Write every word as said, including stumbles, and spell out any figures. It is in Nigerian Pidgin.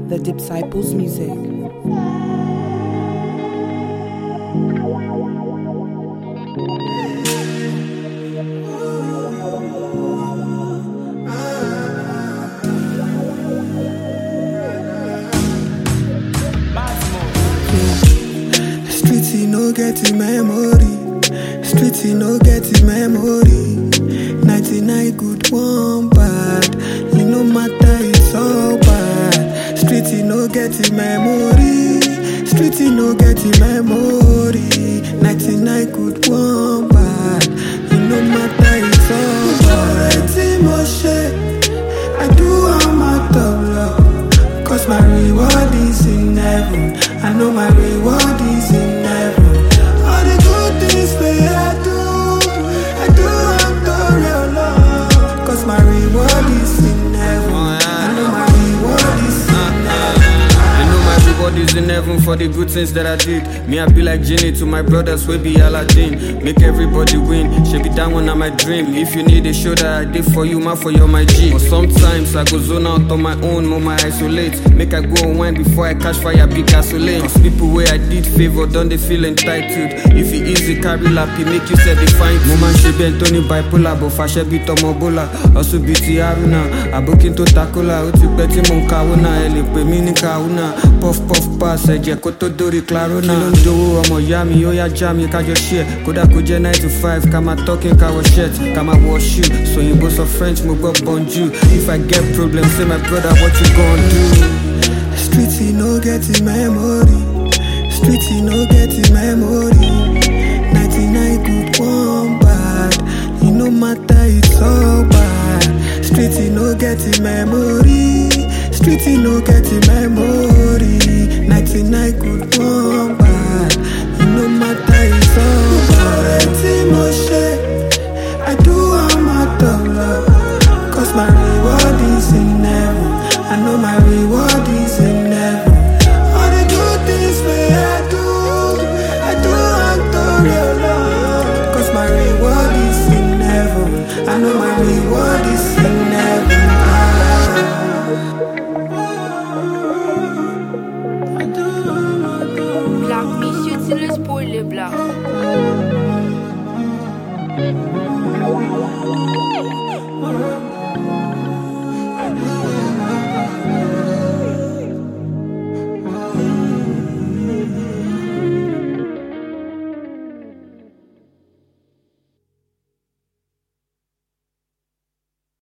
The Disciples Music. Streets no get the memory. Streets no get the memory. ninety-nine good, one bad. You no matter, it's all bad. Streets no get the memory. Streets no get the memory. ninety-nine good, one bad. You no matter, it's all bad. I do all my love. Cause my reward is in heaven. I know my reward is in heaven. All the good things that I do, I do unto real love. Cause my reward is in heaven. I know my reward is in heaven. I know my reward is in heaven for the good things that I did. Me, I be like Genie to my brothers, we be Aladdin. Make everybody win, she be that one on my dream. If you need a show that I did for you, man, for you, my G. But sometimes I go zone out on my own, mama isolate. Make I go on wine before I catch fire, be gasoline. Cause people where I did favor, don't they feel entitled. If it easy, carry lappy, make you say they fine. Woman, she be Tony bipolar, but fashion be tomobola. Also be Tiaruna, I book into Takola, Uti Betty Monkauna, Ele Pemini Kauna. Puff puff pass, I get Koto Dori Clarona. Do ọmọ ìyá mi ó yá já mi kájọ share. Kódà kó jẹ́ nine to five ká máa talking ká wọ shirt ká máa wọ shoe. So òyìnbó sọ French mo gbọ́ bonjour. If I get problem say my brother what you gon do. Streets no get the memory. Streets no get the memory. ninety-nine good, one bad. You no matter, it's all bad. Streets no get the memory. Streets no get the memory. ninety-nine good, one bad. You no matter, it's all bad. I do all my love. Cause my reward is in heaven. I know my reward is in heaven. All the good things that I do, I do unto real love. Cause my reward is in heaven. I know my reward is in heaven. Black Monsieur, c'est le spoiler black. I